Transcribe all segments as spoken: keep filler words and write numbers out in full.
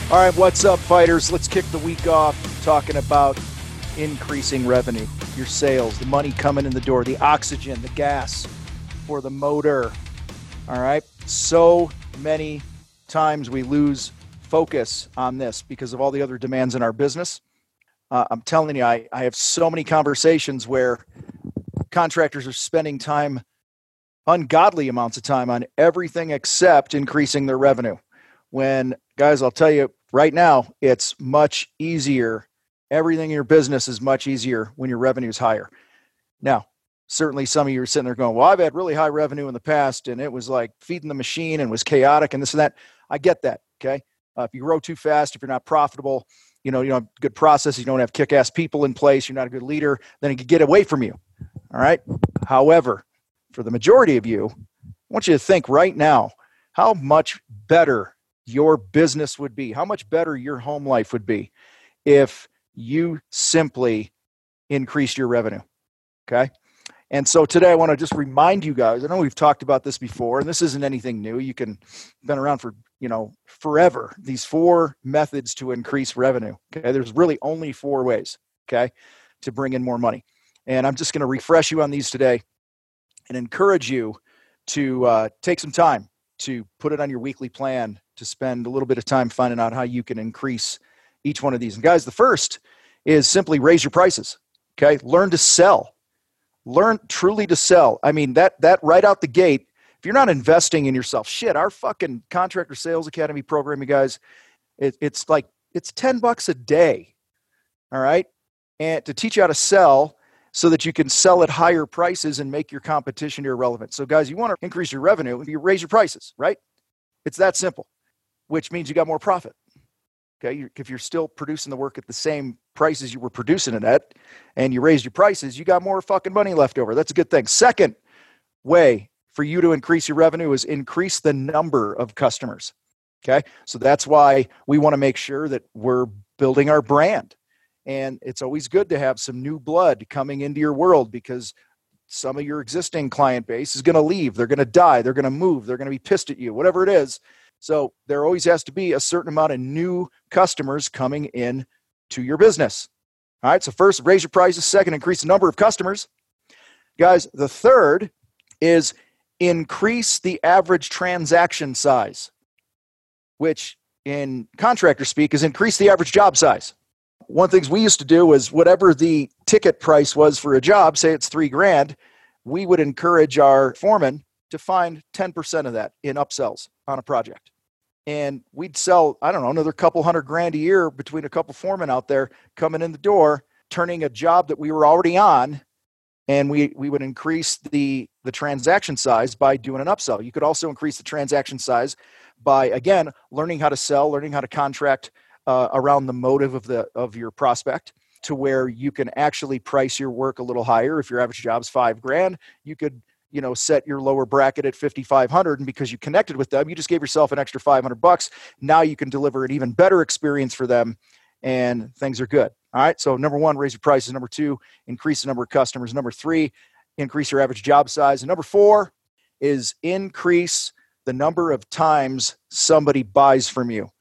All right, what's up, fighters? Let's kick the week off talking about increasing revenue, your sales, the money coming in the door, the oxygen, the gas for the motor. All right, so many times we lose focus on this because of all the other demands in our business. Uh, I'm telling you, I, I have so many conversations where contractors are spending time, ungodly amounts of time, on everything except increasing their revenue. When, guys, I'll tell you right now, it's much easier. Everything in your business is much easier when your revenue is higher. Now, certainly some of you are sitting there going, well, I've had really high revenue in the past, and it was like feeding the machine and was chaotic and this and that. I get that, okay? Uh, if you grow too fast, if you're not profitable, you know, you don't have good processes, you don't have kick-ass people in place, you're not a good leader, then it could get away from you, all right? However, for the majority of you, I want you to think right now how much better your business would be, how much better your home life would be if you simply increased your revenue, okay? And so today I want to just remind you guys, I know we've talked about this before, and this isn't anything new. You can, been around for, you know, forever, these four methods to increase revenue, okay? There's really only four ways, okay, to bring in more money. And I'm just going to refresh you on these today and encourage you to uh, take some time to put it on your weekly plan, to spend a little bit of time finding out how you can increase each one of these. And guys, the first is simply raise your prices, okay? Learn to sell. Learn truly to sell. I mean, that that right out the gate, if you're not investing in yourself, shit, our fucking Contractor Sales Academy program, you guys, it, it's like, it's ten bucks a day, all right? And to teach you how to sell so that you can sell at higher prices and make your competition irrelevant. So guys, you want to increase your revenue, you raise your prices, right? It's that simple, which means you got more profit. Okay, if you're still producing the work at the same prices you were producing it at, and you raised your prices, you got more fucking money left over. That's a good thing. Second way for you to increase your revenue is increase the number of customers. Okay, so that's why we want to make sure that we're building our brand. And it's always good to have some new blood coming into your world, because some of your existing client base is going to leave. They're going to die. They're going to move. They're going to be pissed at you, whatever it is. So there always has to be a certain amount of new customers coming in to your business. All right. So first, raise your prices. Second, increase the number of customers. Guys, the third is increase the average transaction size, which in contractor speak is increase the average job size. One of the things we used to do was whatever the ticket price was for a job, say it's three grand, we would encourage our foreman to find ten percent of that in upsells on a project. And we'd sell, I don't know, another couple hundred grand a year between a couple foremen out there coming in the door, turning a job that we were already on. And we, we would increase the, the transaction size by doing an upsell. You could also increase the transaction size by, again, learning how to sell, learning how to contract uh, around the motive of the of your prospect, to where you can actually price your work a little higher. If your average job's five grand, you could, you know, set your lower bracket at fifty-five hundred, and because you connected with them, you just gave yourself an extra five hundred bucks. Now you can deliver an even better experience for them, and things are good. All right. So number one, raise your prices. Number two, increase the number of customers. Number three, increase your average job size. And number four is increase the number of times somebody buys from you.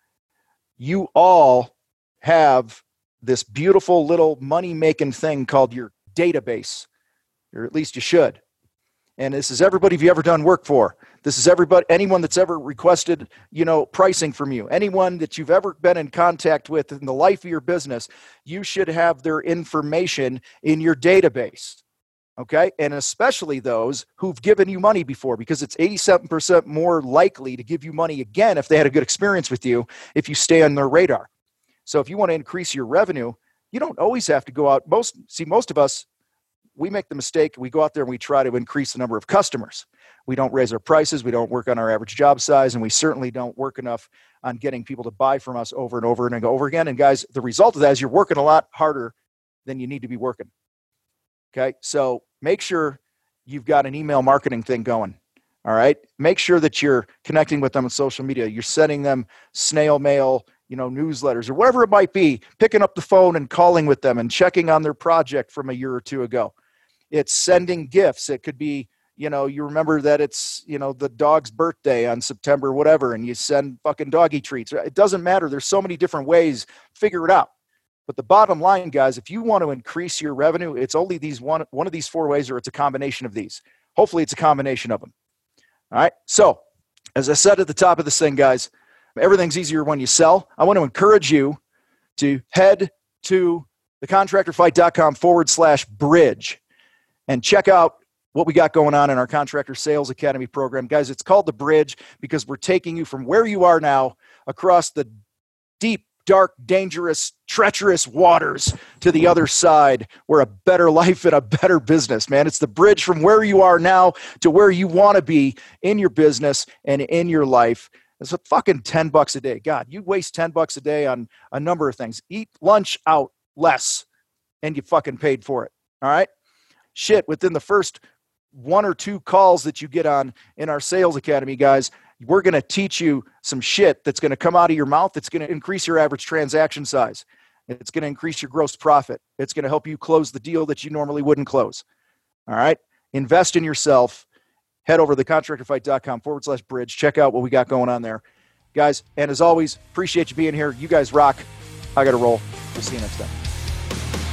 You all have this beautiful little money-making thing called your database, or at least you should. And this is everybody you've ever done work for. This is everybody, anyone that's ever requested, you know, pricing from you. Anyone that you've ever been in contact with in the life of your business, you should have their information in your database. Okay? And especially those who've given you money before, because it's eighty-seven percent more likely to give you money again if they had a good experience with you, if you stay on their radar. So if you want to increase your revenue, you don't always have to go out. Most, see, most of us, we make the mistake. We go out there and we try to increase the number of customers. We don't raise our prices. We don't work on our average job size. And we certainly don't work enough on getting people to buy from us over and over and over again. And guys, the result of that is you're working a lot harder than you need to be working. Okay. So make sure you've got an email marketing thing going. All right. Make sure that you're connecting with them on social media. You're sending them snail mail, you know, newsletters or whatever it might be, picking up the phone and calling with them and checking on their project from a year or two ago. It's sending gifts. It could be, you know, you remember that it's, you know, the dog's birthday on September, whatever, and you send fucking doggy treats. It doesn't matter. There's so many different ways. Figure it out. But the bottom line, guys, if you want to increase your revenue, it's only these one, one of these four ways, or it's a combination of these. Hopefully it's a combination of them. All right. So as I said at the top of this thing, guys, everything's easier when you sell. I want to encourage you to head to the contractorfight.com forward slash bridge and check out what we got going on in our Contractor Sales Academy program. Guys, it's called The Bridge because we're taking you from where you are now across the deep, dark, dangerous, treacherous waters to the other side where a better life and a better business, man. It's the bridge from where you are now to where you want to be in your business and in your life. It's a fucking ten bucks a day. God, you waste ten bucks a day on a number of things. Eat lunch out less and you fucking paid for it. All right? Shit, within the first one or two calls that you get on in our Sales Academy, guys, we're going to teach you some shit that's going to come out of your mouth. That's going to increase your average transaction size. It's going to increase your gross profit. It's going to help you close the deal that you normally wouldn't close. All right? Invest in yourself. Head over to the contractorfight.com forward slash bridge. Check out what we got going on there. Guys, and as always, appreciate you being here. You guys rock. I got to roll. We'll see you next time.